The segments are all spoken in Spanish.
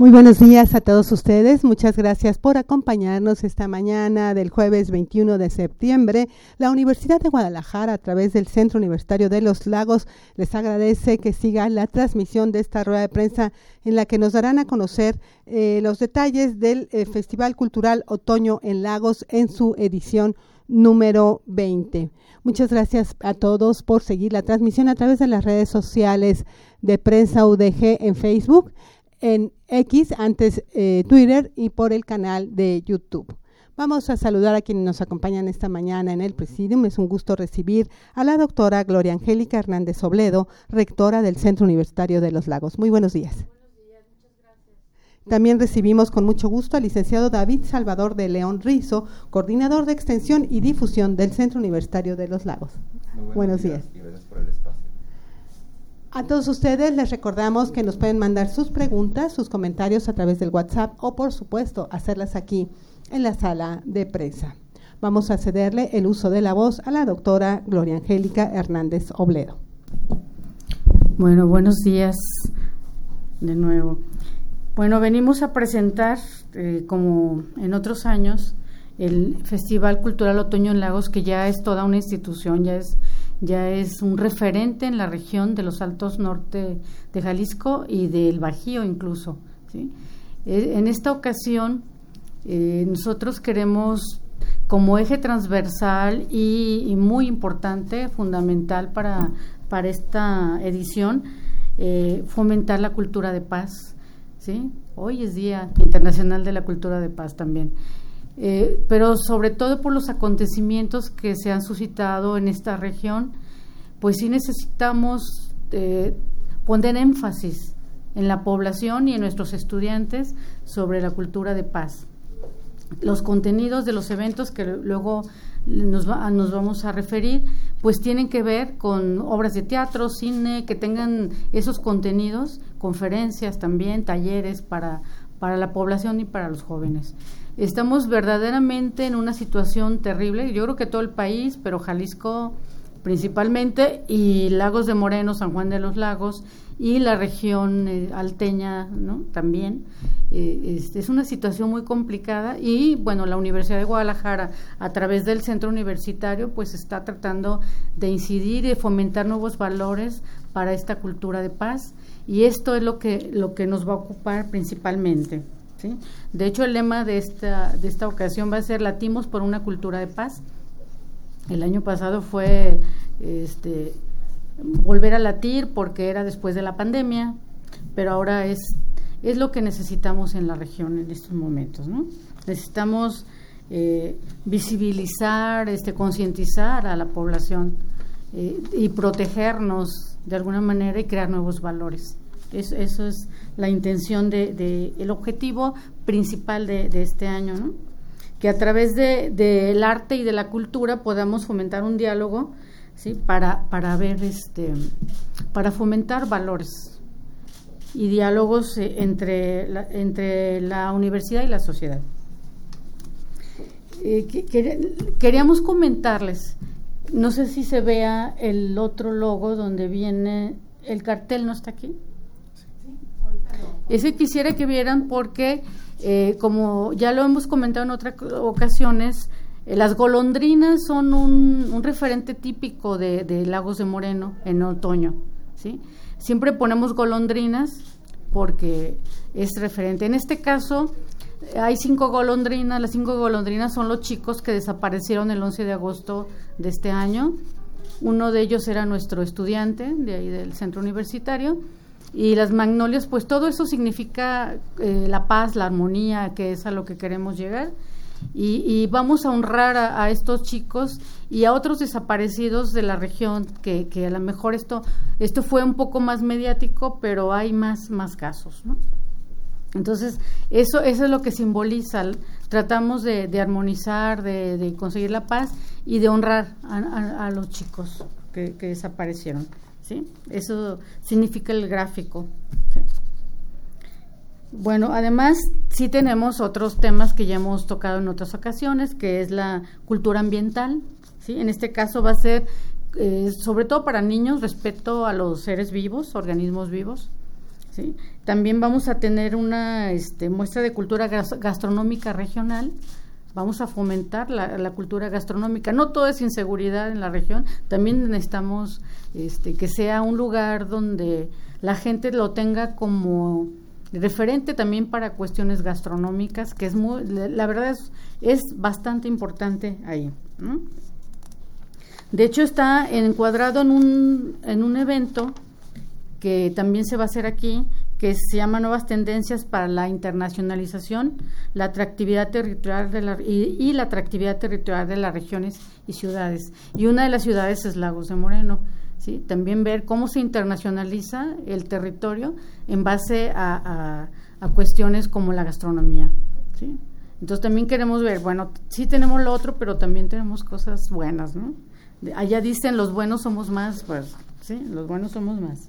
Muy buenos días a todos ustedes. Muchas gracias por acompañarnos esta mañana del jueves 21 de septiembre. La Universidad de Guadalajara, a través del Centro Universitario de los Lagos, les agradece que siga la transmisión de esta rueda de prensa en la que nos darán a conocer los detalles del Festival Cultural Otoño en Lagos en su edición número 20. Muchas gracias a todos por seguir la transmisión a través de las redes sociales de Prensa UDG en Facebook, en X, antes Twitter, y por el canal de YouTube. Vamos a saludar a quienes nos acompañan esta mañana en el Presidium. Es un gusto recibir a la doctora Gloria Angélica Hernández Obledo, rectora del Centro Universitario de los Lagos. Muy buenos días. Buenos días, muchas gracias. También recibimos con mucho gusto al licenciado David Salvador de León Rizo, coordinador de extensión y difusión del Centro Universitario de los Lagos. Buenos días. Y gracias por el espacio. A todos ustedes les recordamos que nos pueden mandar sus preguntas, sus comentarios a través del WhatsApp o, por supuesto, hacerlas aquí en la sala de prensa. Vamos a cederle el uso de la voz a la doctora Gloria Angélica Hernández Obledo. Bueno, buenos días de nuevo. Bueno, venimos a presentar, como en otros años, el Festival Cultural Otoño en Lagos, que ya es toda una institución, ya es un referente en la región de los Altos Norte de Jalisco y del Bajío incluso, ¿sí? En esta ocasión nosotros queremos, como eje transversal y muy importante, fundamental para esta edición, fomentar la cultura de paz, ¿sí? Hoy es Día Internacional de la Cultura de Paz también. Pero sobre todo por los acontecimientos que se han suscitado en esta región, pues sí necesitamos poner énfasis en la población y en nuestros estudiantes sobre la cultura de paz. Los contenidos de los eventos que luego nos vamos a referir, pues tienen que ver con obras de teatro, cine, que tengan esos contenidos, conferencias también, talleres para la población y para los jóvenes. Estamos verdaderamente en una situación terrible, yo creo que todo el país, pero Jalisco principalmente, y Lagos de Moreno, San Juan de los Lagos y la región alteña, ¿no? También es una situación muy complicada, y bueno, la Universidad de Guadalajara, a través del centro universitario, pues está tratando de incidir y de fomentar nuevos valores para esta cultura de paz, y esto es lo que nos va a ocupar principalmente, ¿sí? De hecho, el lema de esta ocasión va a ser Latimos por una cultura de paz. El año pasado fue volver a latir, porque era después de la pandemia, pero ahora es lo que necesitamos en la región en estos momentos, ¿no? Necesitamos visibilizar, concientizar a la población y protegernos de alguna manera y crear nuevos valores. Eso es la intención el objetivo principal de este año, ¿no? Que a través del arte y de la cultura podamos fomentar un diálogo, ¿sí? Para fomentar valores y diálogos entre la universidad y la sociedad. Queríamos comentarles, no sé si se vea el otro logo donde viene el cartel, ¿no está aquí? Ese quisiera que vieran, porque como ya lo hemos comentado en otras ocasiones, las golondrinas son un referente típico de Lagos de Moreno en otoño, ¿sí? Siempre ponemos golondrinas porque es referente. En este caso hay 5 golondrinas. Las 5 golondrinas son los chicos que desaparecieron el 11 de agosto de este año. Uno de ellos era nuestro estudiante de ahí del centro universitario. Y las magnolias, pues todo eso significa la paz, la armonía, que es a lo que queremos llegar. Y vamos a honrar a estos chicos y a otros desaparecidos de la región, que a lo mejor esto fue un poco más mediático, pero hay más casos, ¿no? Entonces, eso es lo que simboliza. Tratamos de armonizar, de conseguir la paz y de honrar a los chicos que desaparecieron, ¿sí? Eso significa el gráfico, ¿sí? Bueno, además sí tenemos otros temas que ya hemos tocado en otras ocasiones, que es la cultura ambiental, ¿sí? En este caso va a ser sobre todo para niños, respeto a los seres vivos, organismos vivos, ¿sí? También vamos a tener una muestra de cultura gastronómica regional. Vamos a fomentar la cultura gastronómica. No todo es inseguridad en la región, también necesitamos que sea un lugar donde la gente lo tenga como referente también para cuestiones gastronómicas, que es la verdad es bastante importante ahí, ¿no? De hecho está encuadrado en un evento que también se va a hacer aquí, que se llama Nuevas Tendencias para la Internacionalización, la atractividad territorial y la atractividad territorial de las regiones y ciudades. Y una de las ciudades es Lagos de Moreno, ¿sí? También ver cómo se internacionaliza el territorio en base a cuestiones como la gastronomía, ¿sí? Entonces también queremos ver, bueno, sí tenemos lo otro, pero también tenemos cosas buenas, ¿no? Allá dicen los buenos somos más, pues, sí, los buenos somos más.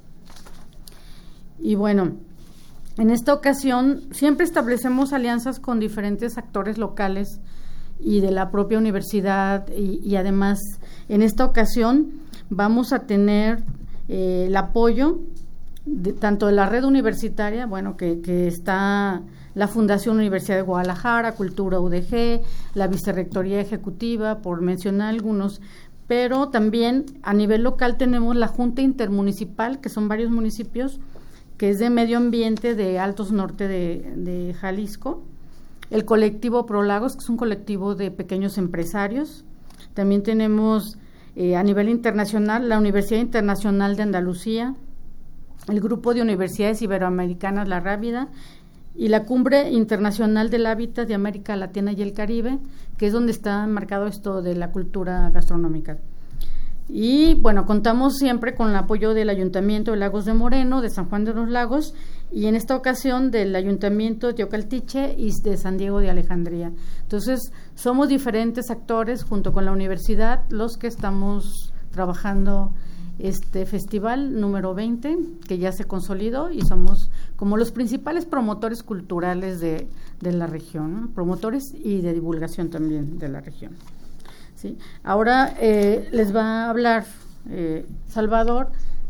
Y bueno, en esta ocasión siempre establecemos alianzas con diferentes actores locales y de la propia universidad y además en esta ocasión vamos a tener el apoyo tanto de la red universitaria, bueno, que está la Fundación Universidad de Guadalajara, Cultura UDG, la Vicerrectoría Ejecutiva, por mencionar algunos, pero también a nivel local tenemos la Junta Intermunicipal, que son varios municipios, que es de medio ambiente de Altos Norte de Jalisco, el colectivo ProLagos, que es un colectivo de pequeños empresarios. También tenemos a nivel internacional la Universidad Internacional de Andalucía, el Grupo de Universidades Iberoamericanas La Rábida y la Cumbre Internacional del Hábitat de América Latina y el Caribe, que es donde está marcado esto de la cultura gastronómica. Y bueno, contamos siempre con el apoyo del Ayuntamiento de Lagos de Moreno, de San Juan de los Lagos, y en esta ocasión del Ayuntamiento de Ocaltiche y de San Diego de Alejandría. Entonces, somos diferentes actores junto con la universidad los que estamos trabajando este festival número 20, que ya se consolidó, y somos como los principales promotores culturales de la región, ¿no? Promotores y de divulgación también de la región. ¿Sí? Ahora les va a hablar Salvador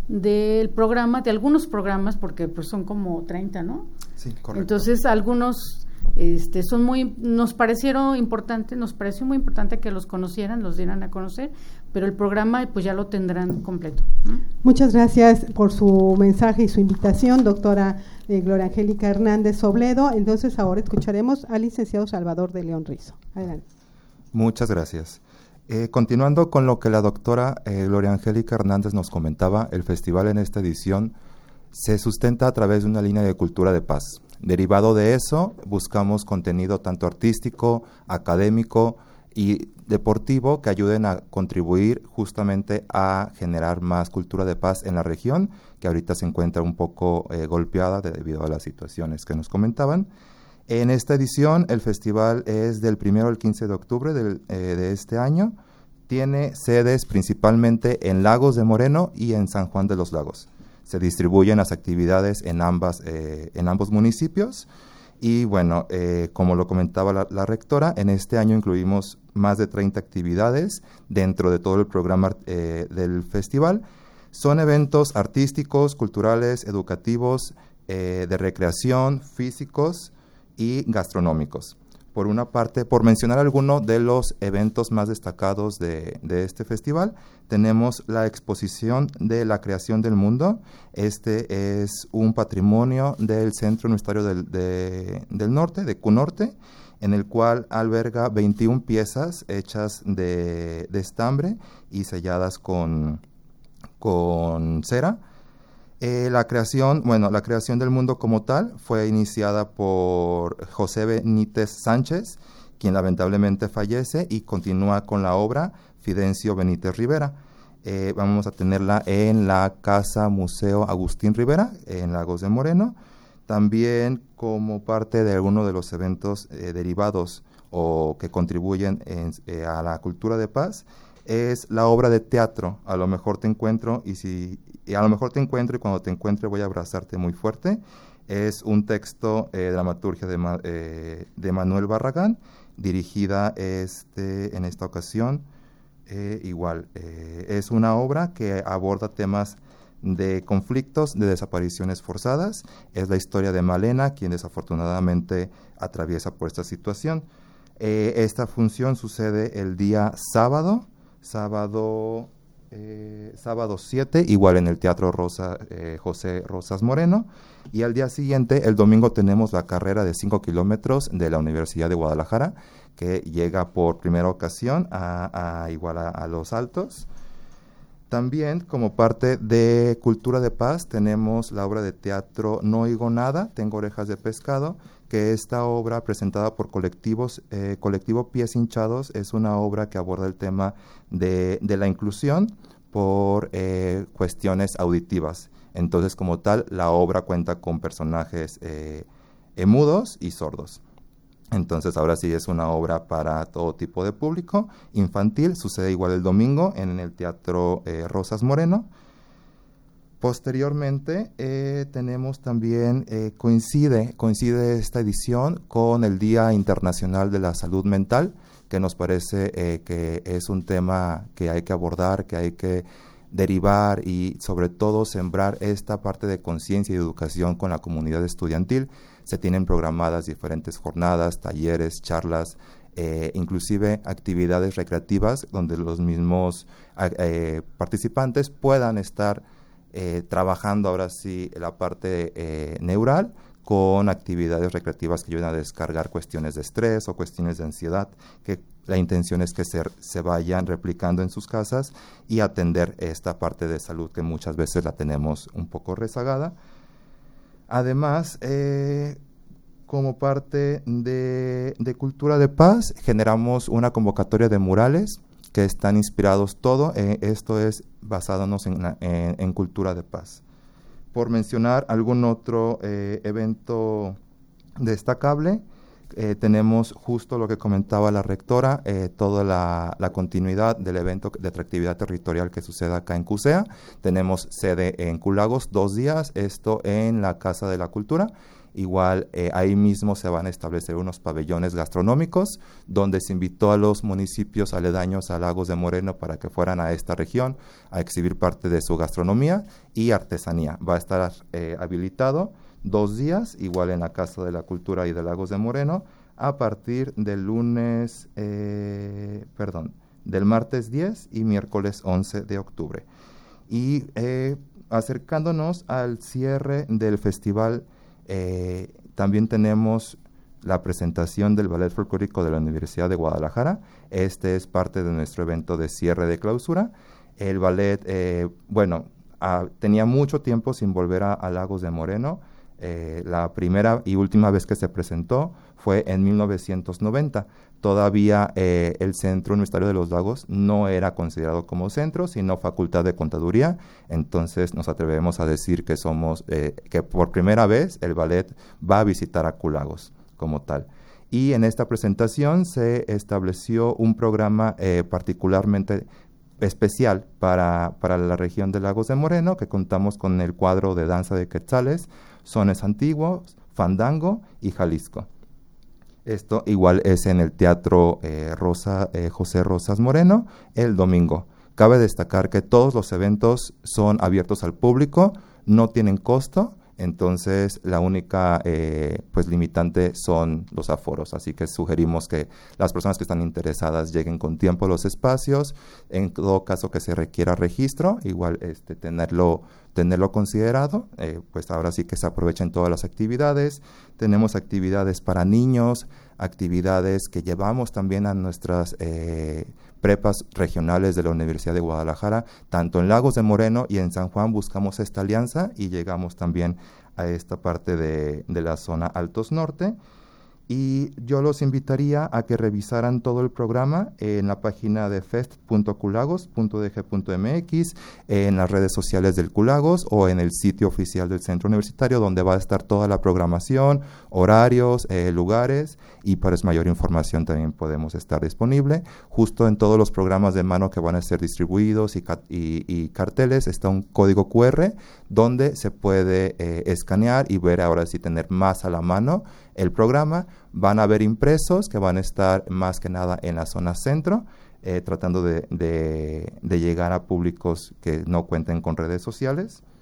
del programa, de algunos programas, porque pues son como 30, ¿no? Sí, correcto. Entonces algunos son nos pareció muy importante que los conocieran, los dieran a conocer, pero el programa pues ya lo tendrán completo, ¿no? Muchas gracias por su mensaje y su invitación, doctora Gloria Angélica Hernández Sobledo. Entonces ahora escucharemos al licenciado Salvador de León Rizo. Adelante. Muchas gracias. Continuando con lo que la doctora Gloria Angélica Hernández nos comentaba, el festival en esta edición se sustenta a través de una línea de cultura de paz. Derivado de eso, buscamos contenido tanto artístico, académico y deportivo que ayuden a contribuir justamente a generar más cultura de paz en la región, que ahorita se encuentra un poco golpeada debido a las situaciones que nos comentaban. En esta edición, el festival es del 1 al 15 de octubre de este año. Tiene sedes principalmente en Lagos de Moreno y en San Juan de los Lagos. Se distribuyen las actividades en ambos municipios. Y bueno, como lo comentaba la rectora, en este año incluimos más de 30 actividades dentro de todo el programa del festival. Son eventos artísticos, culturales, educativos, de recreación, físicos y gastronómicos. Por una parte, por mencionar algunos de los eventos más destacados de este festival, tenemos la exposición de la creación del mundo. Este es un patrimonio del Centro Universitario del Norte, de CUNorte, en el cual alberga 21 piezas hechas de estambre y selladas con cera. La creación del mundo como tal fue iniciada por José Benítez Sánchez, quien lamentablemente fallece, y continúa con la obra Fidencio Benítez Rivera. Vamos a tenerla en la Casa Museo Agustín Rivera, en Lagos de Moreno. También como parte de alguno de los eventos derivados o que contribuyen a la cultura de paz, es la obra de teatro A lo mejor te encuentro y cuando te encuentre voy a abrazarte muy fuerte. Es un texto de dramaturgia de Manuel Barragán, dirigida en esta ocasión. Es una obra que aborda temas de conflictos, de desapariciones forzadas. Es la historia de Malena, quien desafortunadamente atraviesa por esta situación. Esta función sucede el día sábado 7, igual en el Teatro José Rosas Moreno, y al día siguiente, el domingo, tenemos la carrera de 5 kilómetros de la Universidad de Guadalajara, que llega por primera ocasión igual a Los Altos. También, como parte de Cultura de Paz, tenemos la obra de teatro No Oigo Nada, Tengo Orejas de Pescado, que esta obra, presentada por colectivo Pies Hinchados, es una obra que aborda el tema de la inclusión por cuestiones auditivas. Entonces, como tal, la obra cuenta con personajes mudos y sordos. Entonces, ahora sí es una obra para todo tipo de público. Infantil, sucede igual el domingo en el Teatro Rosas Moreno. Posteriormente, tenemos también, coincide esta edición con el Día Internacional de la Salud Mental, que nos parece que es un tema que hay que abordar, que hay que derivar y sobre todo sembrar esta parte de conciencia y educación con la comunidad estudiantil. Se tienen programadas diferentes jornadas, talleres, charlas, inclusive actividades recreativas donde los mismos participantes puedan estar trabajando ahora sí la parte neural con actividades recreativas que ayuden a descargar cuestiones de estrés o cuestiones de ansiedad, que la intención es que se vayan replicando en sus casas y atender esta parte de salud que muchas veces la tenemos un poco rezagada. Además, como parte de Cultura de Paz, generamos una convocatoria de murales que están inspirados esto es basándonos en Cultura de Paz. Por mencionar algún otro evento destacable, tenemos justo lo que comentaba la rectora, toda la continuidad del evento de atractividad territorial que sucede acá en CUSEA. Tenemos sede en Culagos 2 días, esto en la Casa de la Cultura. Igual ahí mismo se van a establecer unos pabellones gastronómicos donde se invitó a los municipios aledaños a Lagos de Moreno para que fueran a esta región a exhibir parte de su gastronomía y artesanía. Va a estar habilitado 2 días, igual en la Casa de la Cultura y de Lagos de Moreno, a partir del del martes 10 y miércoles 11 de octubre. Y acercándonos al cierre del festival, también tenemos la presentación del Ballet Folclórico de la Universidad de Guadalajara. Este es parte de nuestro evento de cierre de clausura. El ballet, tenía mucho tiempo sin volver a Lagos de Moreno. La primera y última vez que se presentó fue en 1990. Todavía el Centro Universitario de los Lagos no era considerado como centro, sino Facultad de Contaduría. Entonces nos atrevemos a decir que que por primera vez el ballet va a visitar a Culagos como tal. Y en esta presentación se estableció un programa particularmente especial para la región de Lagos de Moreno, que contamos con el cuadro de danza de quetzales, sones antiguos, fandango y Jalisco. Esto igual es en el Teatro José Rosas Moreno el domingo. Cabe destacar que todos los eventos son abiertos al público, no tienen costo, entonces la única limitante son los aforos, así que sugerimos que las personas que están interesadas lleguen con tiempo a los espacios. En todo caso que se requiera registro, igual tenerlo considerado, pues ahora sí que se aprovechen todas las actividades. Tenemos actividades para niños, actividades que llevamos también a nuestras prepas regionales de la Universidad de Guadalajara, tanto en Lagos de Moreno y en San Juan buscamos esta alianza y llegamos también a esta parte de la zona Altos Norte. Y yo los invitaría a que revisaran todo el programa en la página de fest.culagos.dg.mx, en las redes sociales del Culagos o en el sitio oficial del Centro Universitario, donde va a estar toda la programación, horarios, lugares, y para mayor información también podemos estar disponible. Justo en todos los programas de mano que van a ser distribuidos y carteles está un código QR donde se puede escanear y ver ahora sí tener más a la mano el programa. Van a haber impresos que van a estar más que nada en la zona centro, tratando de llegar a públicos que no cuenten con redes sociales.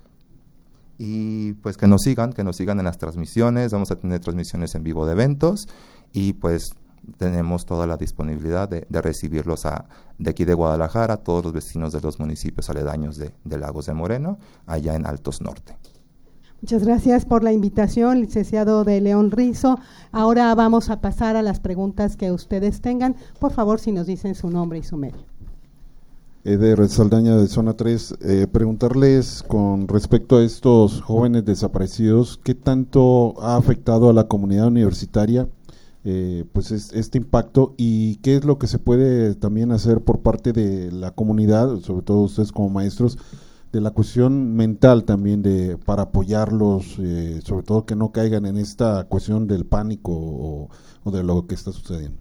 y pues que nos sigan en las transmisiones. Vamos a tener transmisiones en vivo de eventos y pues tenemos toda la disponibilidad de recibirlos de aquí de Guadalajara, todos los vecinos de los municipios aledaños de Lagos de Moreno, allá en Altos Norte. Muchas gracias por la invitación, licenciado de León Rizo. Ahora vamos a pasar a las preguntas que ustedes tengan. Por favor, si nos dicen su nombre y su medio. Eder Saldaña, de Zona 3, preguntarles con respecto a estos jóvenes desaparecidos, ¿qué tanto ha afectado a la comunidad universitaria pues este impacto, y qué es lo que se puede también hacer por parte de la comunidad, sobre todo ustedes como maestros, de la cuestión mental también para apoyarlos, sobre todo que no caigan en esta cuestión del pánico o de lo que está sucediendo?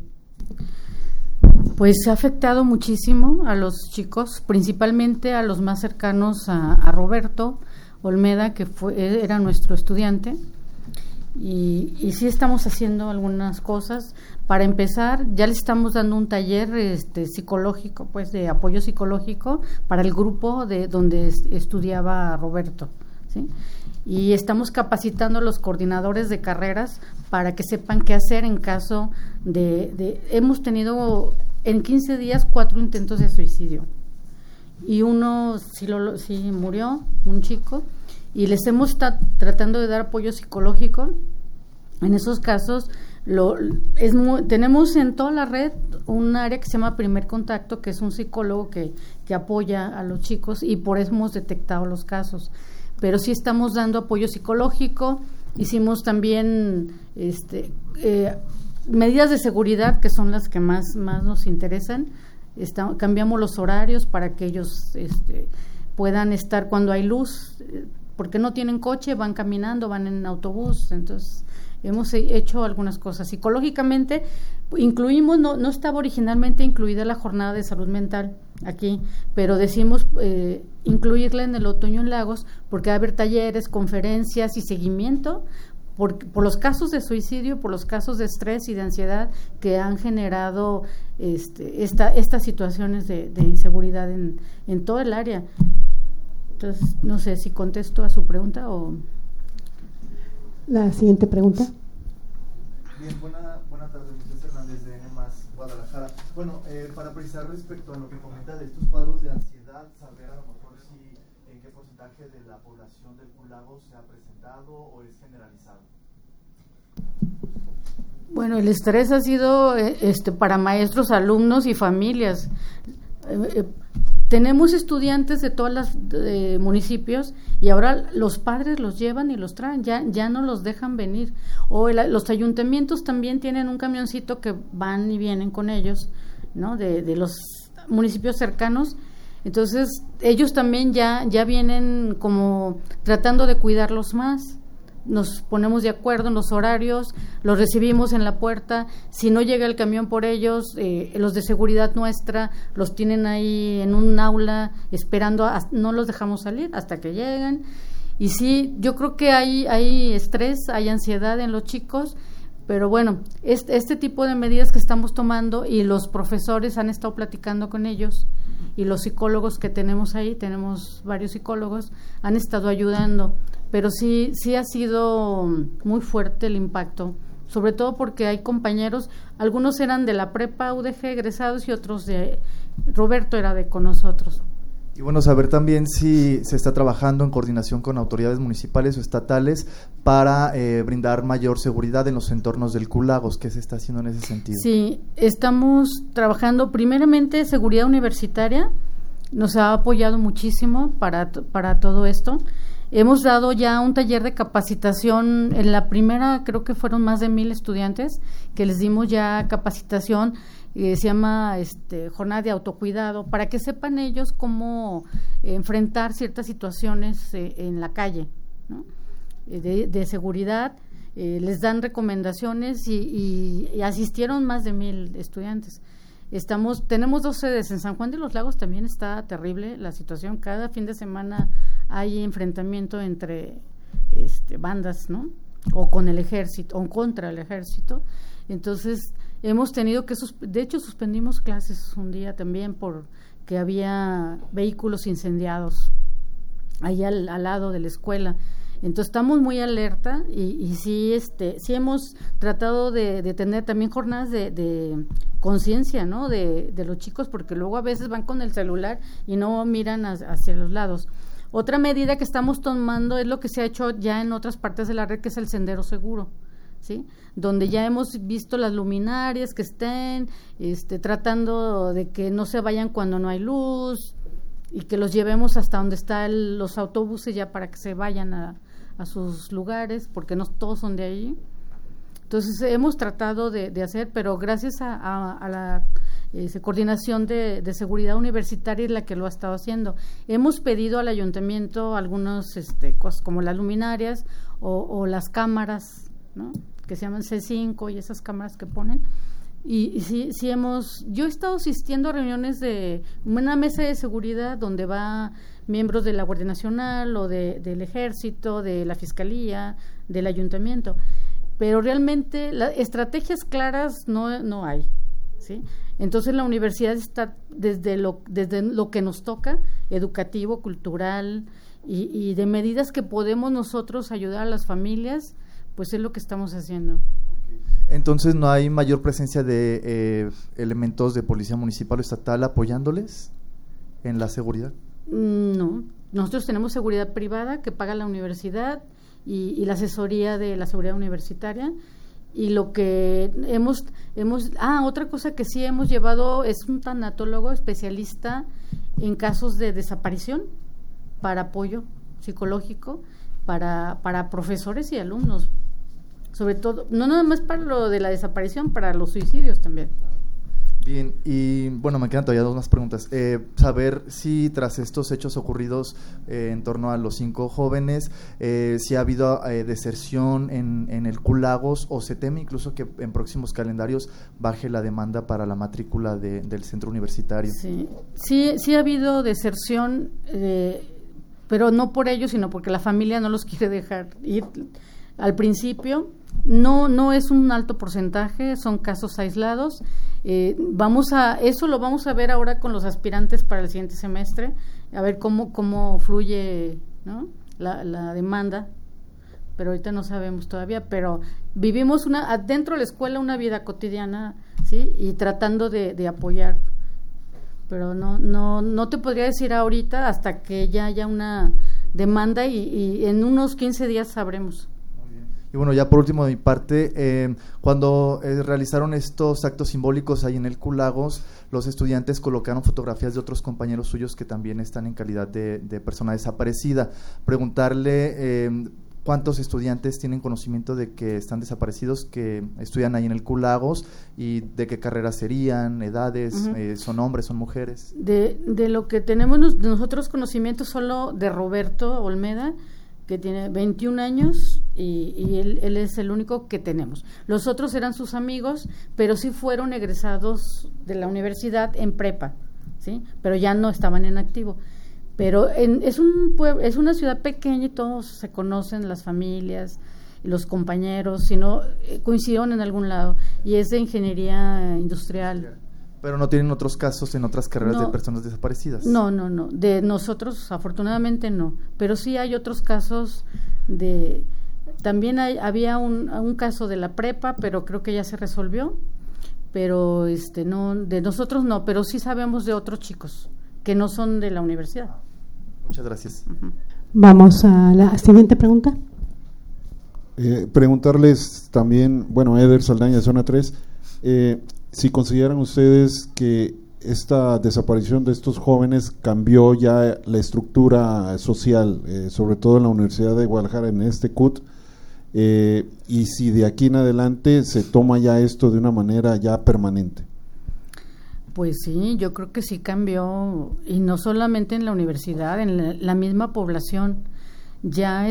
Pues ha afectado muchísimo a los chicos, principalmente a los más cercanos a Roberto Olmeda, que era nuestro estudiante, y sí estamos haciendo algunas cosas. Para empezar, ya le estamos dando un taller psicológico, pues de apoyo psicológico para el grupo de donde estudiaba Roberto, ¿sí? Y estamos capacitando a los coordinadores de carreras para que sepan qué hacer en caso hemos tenido en 15 días 4 intentos de suicidio, y uno sí murió, un chico, y les hemos estado tratando de dar apoyo psicológico. En esos casos tenemos en toda la red un área que se llama Primer Contacto, que es un psicólogo que apoya a los chicos, y por eso hemos detectado los casos. Pero sí estamos dando apoyo psicológico. Hicimos también medidas de seguridad, que son las que más nos interesan. Cambiamos los horarios para que ellos puedan estar cuando hay luz, porque no tienen coche, van caminando, van en autobús. Entonces hemos hecho algunas cosas. Psicológicamente incluimos, no estaba originalmente incluida la jornada de salud mental aquí, pero decimos incluirla en el otoño en Lagos, porque va a haber talleres, conferencias y seguimiento por los casos de suicidio, por los casos de estrés y de ansiedad que han generado estas situaciones de inseguridad en todo el área. Entonces, no sé si contesto a su pregunta o... La siguiente pregunta. Bien, buena tarde, José Hernández de N+, Guadalajara. Bueno, para precisar respecto a lo que comenta de estos cuadros de ansiedad, saber a lo mejor en qué porcentaje de la población del Q-Lagos se ha presentado o es generalizado. Bueno, el estrés ha sido para maestros, alumnos y familias. Tenemos estudiantes de todos los municipios, y ahora los padres los llevan y los traen, ya no los dejan venir. Los ayuntamientos también tienen un camioncito que van y vienen con ellos, ¿no? De los municipios cercanos. Entonces ellos también ya vienen como tratando de cuidarlos más. Nos ponemos de acuerdo en los horarios, los recibimos en la puerta. Si no llega el camión por ellos, los de seguridad nuestra los tienen ahí en un aula esperando, no los dejamos salir hasta que lleguen. Y sí, yo creo que hay estrés, hay ansiedad en los chicos, pero bueno, este tipo de medidas que estamos tomando, y los profesores han estado platicando con ellos, y los psicólogos que tenemos ahí, tenemos varios psicólogos, han estado ayudando. Pero sí ha sido muy fuerte el impacto, sobre todo porque hay compañeros, algunos eran de la prepa UDG egresados y otros Roberto era con nosotros. Y bueno, saber también si se está trabajando en coordinación con autoridades municipales o estatales para brindar mayor seguridad en los entornos del Q-Lagos. ¿Qué se está haciendo en ese sentido? Sí, estamos trabajando primeramente seguridad universitaria, nos ha apoyado muchísimo para todo esto. Hemos dado ya un taller de capacitación. En la primera creo que fueron más de 1,000 estudiantes que les dimos ya capacitación, se llama jornada de autocuidado, para que sepan ellos cómo enfrentar ciertas situaciones en la calle, ¿no? De seguridad. Les dan recomendaciones y asistieron más de 1,000 estudiantes. Tenemos 2 sedes. En San Juan de los Lagos también está terrible la situación. Cada fin de semana hay enfrentamiento entre bandas, ¿no? O con el ejército, o contra el ejército. Entonces hemos tenido que de hecho suspendimos clases un día también porque había vehículos incendiados ahí al lado de la escuela. Entonces estamos muy alerta y sí hemos tratado de tener también jornadas de conciencia, ¿no? De los chicos, porque luego a veces van con el celular y no miran hacia los lados. Otra medida que estamos tomando es lo que se ha hecho ya en otras partes de la red, que es el sendero seguro, ¿sí? Donde ya hemos visto las luminarias que estén tratando de que no se vayan cuando no hay luz y que los llevemos hasta donde están los autobuses ya para que se vayan a sus lugares, porque no todos son de ahí. Entonces hemos tratado de hacer, pero gracias a la coordinación de seguridad universitaria es la que lo ha estado haciendo. Hemos pedido al ayuntamiento algunas cosas como las luminarias o las cámaras, ¿no? Que se llaman C5 y esas cámaras que ponen. Y sí yo he estado asistiendo a reuniones de una mesa de seguridad donde va miembros de la Guardia Nacional o del Ejército, de la Fiscalía, del Ayuntamiento, pero realmente estrategias claras no hay, ¿sí? Entonces la universidad está desde lo que nos toca, educativo, cultural y de medidas que podemos nosotros ayudar a las familias, pues es lo que estamos haciendo. Entonces, ¿no hay mayor presencia de elementos de policía municipal o estatal apoyándoles en la seguridad? No, nosotros tenemos seguridad privada que paga la universidad y la asesoría de la seguridad universitaria, y lo que otra cosa que sí hemos llevado es un tanatólogo especialista en casos de desaparición para apoyo psicológico para profesores y alumnos, sobre todo, no nada más para lo de la desaparición, para los suicidios también. Bien, y bueno, me quedan todavía dos más preguntas. Saber si tras estos hechos ocurridos en torno a los 5 jóvenes, si ha habido deserción en el CUL Lagos, o se teme incluso que en próximos calendarios baje la demanda para la matrícula del centro universitario. Sí ha habido deserción, pero no por ellos, sino porque la familia no los quiere dejar ir. Al principio no es un alto porcentaje, son casos aislados. Eso lo vamos a ver ahora con los aspirantes para el siguiente semestre, a ver cómo fluye, ¿no? la demanda, pero ahorita no sabemos todavía, pero vivimos dentro de la escuela una vida cotidiana, ¿sí? Y tratando de apoyar, pero no te podría decir ahorita hasta que ya haya una demanda y en unos 15 días sabremos. Y bueno, ya por último de mi parte, cuando realizaron estos actos simbólicos ahí en el CUL Lagos, los estudiantes colocaron fotografías de otros compañeros suyos que también están en calidad de persona desaparecida. Preguntarle cuántos estudiantes tienen conocimiento de que están desaparecidos, que estudian ahí en el CUL Lagos, y de qué carreras serían, edades, son hombres, son mujeres. De lo que tenemos nosotros conocimiento solo de Roberto Olmeda, que tiene 21 años y él es el único que tenemos. Los otros eran sus amigos, pero sí fueron egresados de la universidad en prepa, ¿sí? Pero ya no estaban en activo. Pero es una ciudad pequeña y todos se conocen, las familias, los compañeros, si no coincidieron en algún lado, y es de ingeniería industrial. Pero no tienen otros casos en otras carreras de personas desaparecidas. No. De nosotros, afortunadamente, no. Pero sí hay otros casos también había un caso de la prepa, pero creo que ya se resolvió. Pero no, de nosotros no, pero sí sabemos de otros chicos que no son de la universidad. Muchas gracias. Vamos a la siguiente pregunta. Preguntarles también, Eder Saldaña de Zona 3, si consideran ustedes que esta desaparición de estos jóvenes cambió ya la estructura social, sobre todo en la Universidad de Guadalajara, en este CUT, y si de aquí en adelante se toma ya esto de una manera ya permanente. Pues sí, yo creo que sí cambió, y no solamente en la universidad, en la misma población. Ya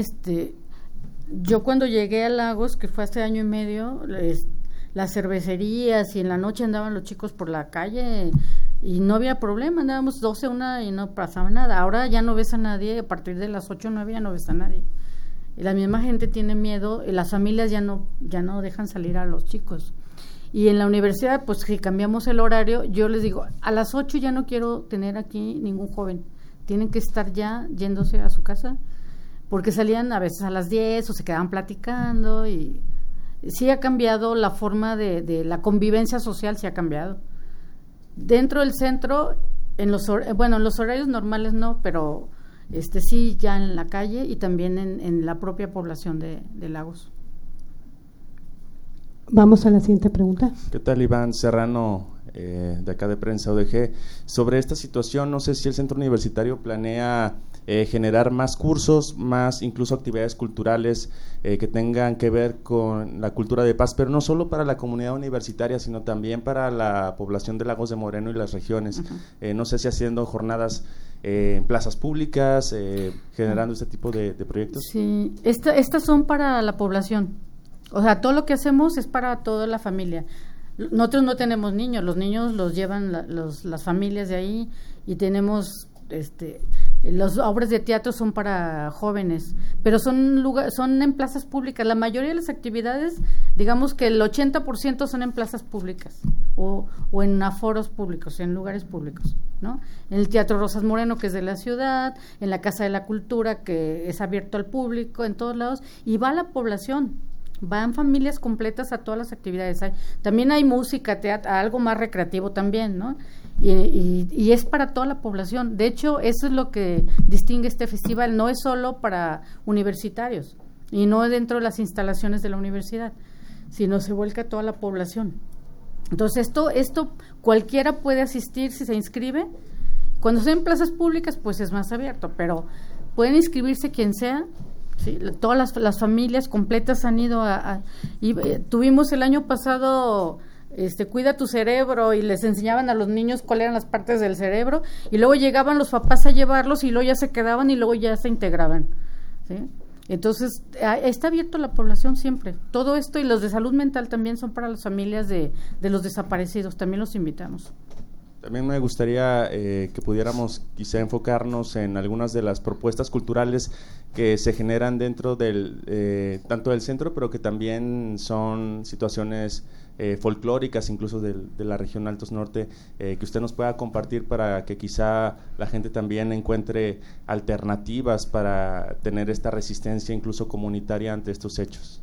yo cuando llegué a Lagos, que fue hace año y medio, las cervecerías, y en la noche andaban los chicos por la calle y no había problema, andábamos 12 a 1 y no pasaba nada. Ahora ya no ves a nadie, a partir de las 8 o 9 ya no ves a nadie. Y la misma gente tiene miedo, y las familias ya no dejan salir a los chicos. Y en la universidad, pues si cambiamos el horario, yo les digo, a las 8 ya no quiero tener aquí ningún joven, tienen que estar ya yéndose a su casa, porque salían a veces a las 10 o se quedaban platicando, y sí ha cambiado la forma de la convivencia social, sí ha cambiado. Dentro del centro, en los horarios normales no, pero sí ya en la calle y también en la propia población de Lagos. Vamos a la siguiente pregunta. ¿Qué tal? Iván Serrano, de acá de Prensa ODG. Sobre esta situación, no sé si el centro universitario planea generar más cursos, más incluso actividades culturales que tengan que ver con la cultura de paz, pero no solo para la comunidad universitaria, sino también para la población de Lagos de Moreno y las regiones. No sé si haciendo jornadas en plazas públicas, generando este tipo de proyectos. Sí, estas son para la población. O sea, todo lo que hacemos es para toda la familia. Nosotros no tenemos niños, los niños los llevan las familias de ahí, y tenemos las obras de teatro son para jóvenes, pero son en plazas públicas. La mayoría de las actividades, digamos que el 80% son en plazas públicas o en aforos públicos, en lugares públicos, ¿no? En el Teatro Rosas Moreno, que es de la ciudad, en la Casa de la Cultura, que es abierto al público, en todos lados, y va a la población. Van familias completas a todas las actividades. También hay música, teatro, algo más recreativo también, ¿no? Y es para toda la población. De hecho, eso es lo que distingue este festival. No es solo para universitarios y no dentro de las instalaciones de la universidad, sino se vuelca a toda la población. Entonces, esto cualquiera puede asistir si se inscribe. Cuando son en plazas públicas, pues es más abierto, pero pueden inscribirse quien sea. Sí, todas las familias completas han ido y tuvimos el año pasado Cuida tu cerebro, y les enseñaban a los niños cuáles eran las partes del cerebro, y luego llegaban los papás a llevarlos y luego ya se quedaban y luego ya se integraban, ¿sí? Entonces está abierto a la población siempre. Todo esto, y los de salud mental también son para las familias de los desaparecidos, también los invitamos. También me gustaría que pudiéramos quizá enfocarnos en algunas de las propuestas culturales que se generan dentro tanto del centro, pero que también son situaciones folclóricas, incluso de la región Altos Norte, que usted nos pueda compartir para que quizá la gente también encuentre alternativas para tener esta resistencia incluso comunitaria ante estos hechos.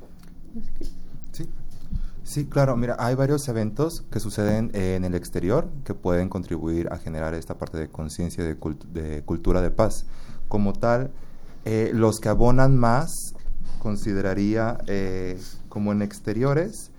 Sí, claro, mira, hay varios eventos que suceden en el exterior que pueden contribuir a generar esta parte de conciencia de cultura de paz. Como tal, los que abonan más, consideraría como en exteriores,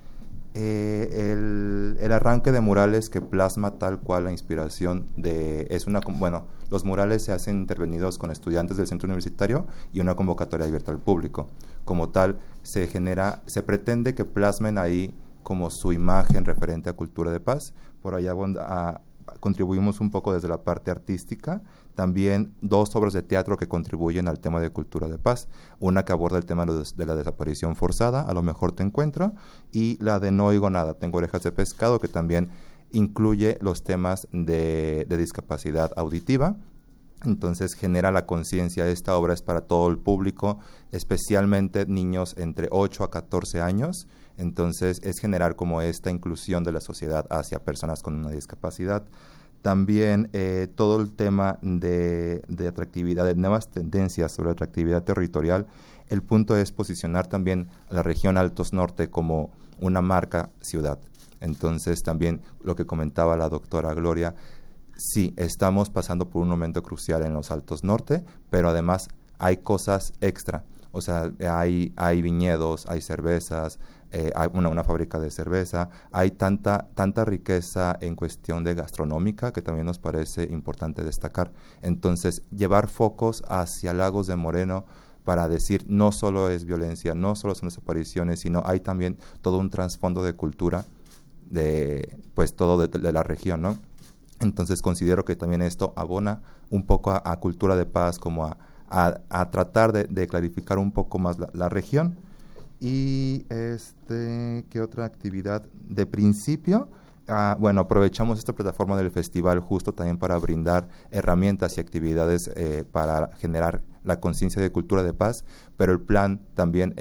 el arranque de murales que plasma tal cual la inspiración los murales se hacen intervenidos con estudiantes del centro universitario y una convocatoria abierta al público. Como tal, se pretende que plasmen ahí como su imagen referente a cultura de paz. Por allá contribuimos un poco desde la parte artística. También 2 obras de teatro que contribuyen al tema de cultura de paz. Una que aborda el tema de la desaparición forzada, A lo mejor te encuentro, y la de No oigo nada, tengo orejas de pescado, que también incluye los temas de discapacidad auditiva. Entonces genera la conciencia. Esta obra es para todo el público, especialmente niños entre 8 a 14 años. Entonces es generar como esta inclusión de la sociedad hacia personas con una discapacidad. También todo el tema de atractividad, de nuevas tendencias sobre atractividad territorial. El punto es posicionar también a la región Altos Norte como una marca ciudad. Entonces también lo que comentaba la doctora Gloria, sí, estamos pasando por un momento crucial en los Altos Norte, pero además hay cosas extra. O sea, hay viñedos, hay cervezas, hay una fábrica de cerveza, hay tanta riqueza en cuestión de gastronómica que también nos parece importante destacar. Entonces, llevar focos hacia Lagos de Moreno para decir no solo es violencia, no solo son desapariciones, sino hay también todo un trasfondo de cultura de la región, ¿no? Entonces considero que también esto abona un poco a cultura de paz, como a tratar de clarificar un poco más la región. Y ¿qué otra actividad? De principio, aprovechamos esta plataforma del festival justo también para brindar herramientas y actividades para generar la conciencia de cultura de paz, pero el plan también es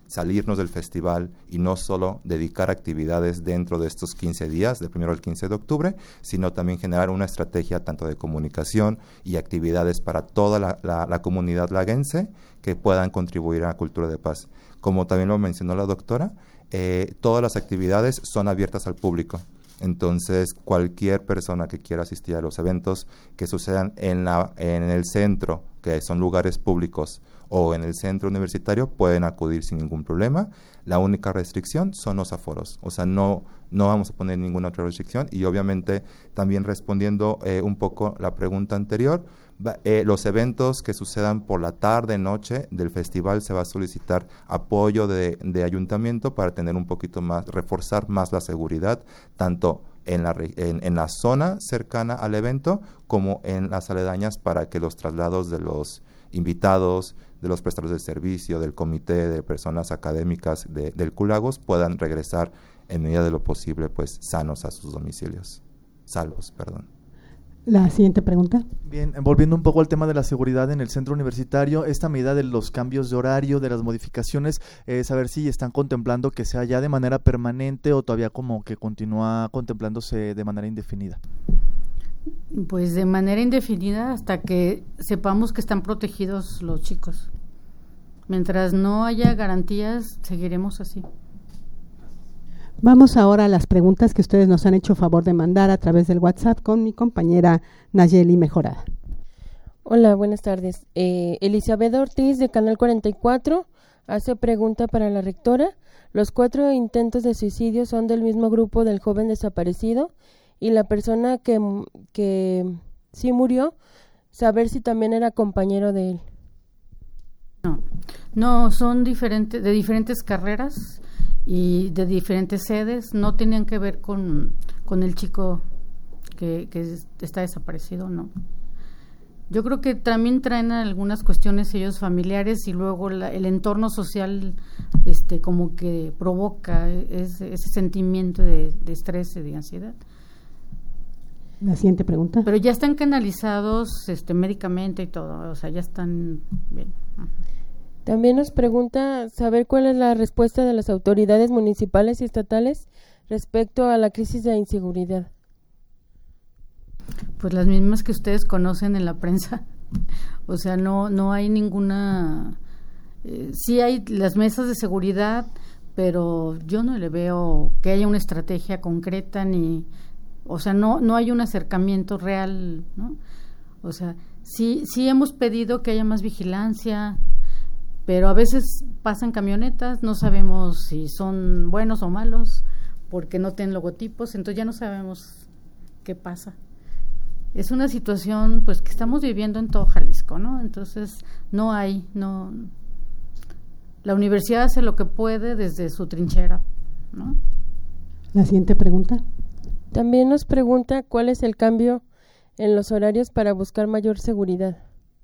salirnos del festival y no solo dedicar actividades dentro de estos 15 días, del 1 al 15 de octubre, sino también generar una estrategia tanto de comunicación y actividades para toda la comunidad laguense que puedan contribuir a la cultura de paz. Como también lo mencionó la doctora, todas las actividades son abiertas al público. Entonces, cualquier persona que quiera asistir a los eventos que sucedan en el centro, que son lugares públicos, o en el centro universitario, pueden acudir sin ningún problema. La única restricción son los aforos. O sea, no vamos a poner ninguna otra restricción. Y obviamente, también respondiendo un poco la pregunta anterior, los eventos que sucedan por la tarde, noche del festival, se va a solicitar apoyo de ayuntamiento para tener un poquito más, reforzar más la seguridad, tanto en la zona cercana al evento como en las aledañas, para que los traslados de los invitados, de los prestadores de servicio, del comité de personas académicas del Culagos puedan regresar en medida de lo posible, pues sanos a sus domicilios. Salvos, perdón. La siguiente pregunta. Bien, volviendo un poco al tema de la seguridad en el centro universitario, esta medida de los cambios de horario, de las modificaciones, saber si están contemplando que sea ya de manera permanente o todavía como que continúa contemplándose de manera indefinida. Pues de manera indefinida hasta que sepamos que están protegidos los chicos. Mientras no haya garantías, seguiremos así. Vamos ahora a las preguntas que ustedes nos han hecho favor de mandar a través del WhatsApp con mi compañera Nayeli Mejorada. Hola, buenas tardes. Elizabeth Ortiz de Canal 44 hace pregunta para la rectora. Los 4 intentos de suicidio son del mismo grupo del joven desaparecido y la persona que sí murió, saber si también era compañero de él. No, son de diferentes carreras y de diferentes sedes, no tenían que ver con el chico que está desaparecido, no. Yo creo que también traen algunas cuestiones ellos familiares y luego el entorno social como que provoca ese sentimiento de estrés y de ansiedad. La siguiente pregunta. Pero ya están canalizados médicamente y todo, o sea, ya están bien. También nos pregunta saber cuál es la respuesta de las autoridades municipales y estatales respecto a la crisis de inseguridad. Pues las mismas que ustedes conocen en la prensa. O sea, no hay ninguna... sí hay las mesas de seguridad, pero yo no le veo que haya una estrategia concreta ni... O sea, no hay un acercamiento real, ¿no? O sea, sí hemos pedido que haya más vigilancia, pero a veces pasan camionetas, no sabemos si son buenos o malos, porque no tienen logotipos, entonces ya no sabemos qué pasa. Es una situación pues que estamos viviendo en todo Jalisco, ¿no? Entonces la universidad hace lo que puede desde su trinchera, ¿no? La siguiente pregunta. También nos pregunta cuál es el cambio en los horarios para buscar mayor seguridad.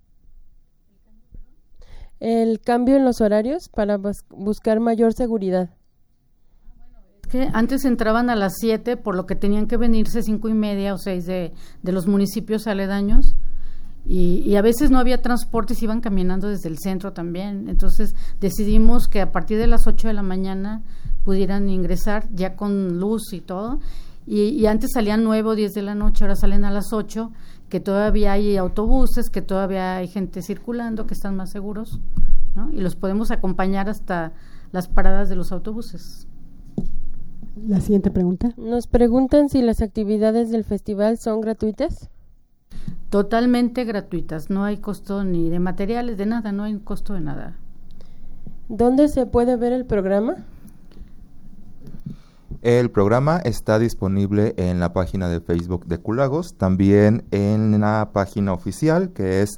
El cambio en los horarios para buscar mayor seguridad. Que antes entraban a las 7, por lo que tenían que venirse 5:30 o 6 de los municipios aledaños, y a veces no había transportes, iban caminando desde el centro también. Entonces decidimos que a partir de las 8 de la mañana pudieran ingresar ya con luz y todo, y antes salían 9 o 10 de la noche, ahora salen a las 8, que todavía hay autobuses, que todavía hay gente circulando, que están más seguros, ¿no? Y los podemos acompañar hasta las paradas de los autobuses. La siguiente pregunta. Nos preguntan si las actividades del festival son gratuitas. Totalmente gratuitas, no hay costo ni de materiales, de nada, no hay costo de nada. ¿Dónde se puede ver el programa? El programa está disponible en la página de Facebook de Culagos, también en la página oficial que es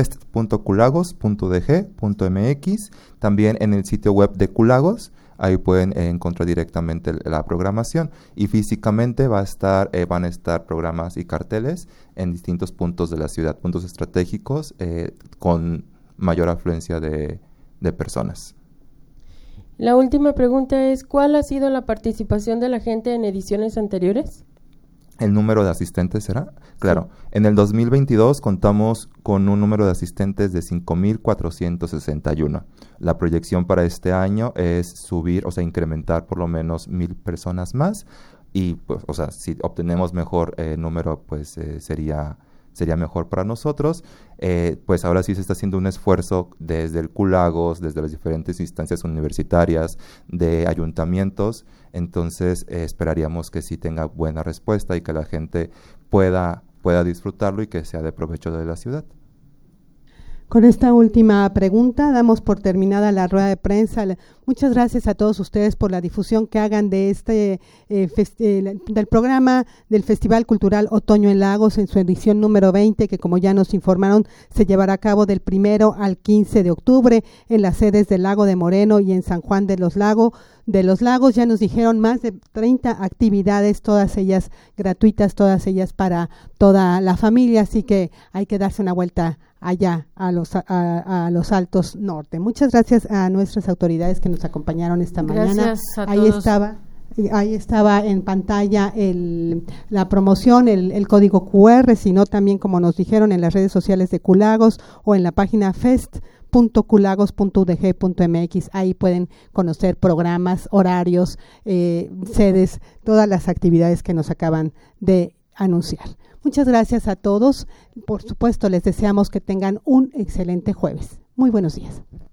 fest.culagos.dg.mx, también en el sitio web de Culagos. Ahí pueden encontrar directamente la programación, y físicamente van a estar programas y carteles en distintos puntos de la ciudad, puntos estratégicos con mayor afluencia de personas. La última pregunta es, ¿cuál ha sido la participación de la gente en ediciones anteriores? ¿El número de asistentes será? Claro, en el 2022 contamos con un número de asistentes de 5,461. La proyección para este año es subir, o sea, incrementar por lo menos 1,000 personas más y, pues, o sea, si obtenemos mejor número, pues sería mejor para nosotros. Pues ahora sí se está haciendo un esfuerzo desde el CULAGOS, desde las diferentes instancias universitarias, de ayuntamientos. Entonces esperaríamos que sí tenga buena respuesta y que la gente pueda disfrutarlo y que sea de provecho de la ciudad. Con esta última pregunta damos por terminada la rueda de prensa. Muchas gracias a todos ustedes por la difusión que hagan de del programa del Festival Cultural Otoño en Lagos en su edición número 20, que como ya nos informaron se llevará a cabo del 1 al 15 de octubre en las sedes del Lago de Moreno y en San Juan de los Lagos. Ya nos dijeron más de 30 actividades, todas ellas gratuitas, todas ellas para toda la familia, así que hay que darse una vuelta allá a los Altos Norte. Muchas gracias a nuestras autoridades que nos acompañaron esta mañana. Gracias a todos. Ahí estaba en pantalla la promoción, el código QR, sino también, como nos dijeron, en las redes sociales de CULAGOS o en la página fest.culagos.udg.mx. Ahí pueden conocer programas, horarios, sedes, todas las actividades que nos acaban de anunciar. Muchas gracias a todos. Por supuesto, les deseamos que tengan un excelente jueves. Muy buenos días.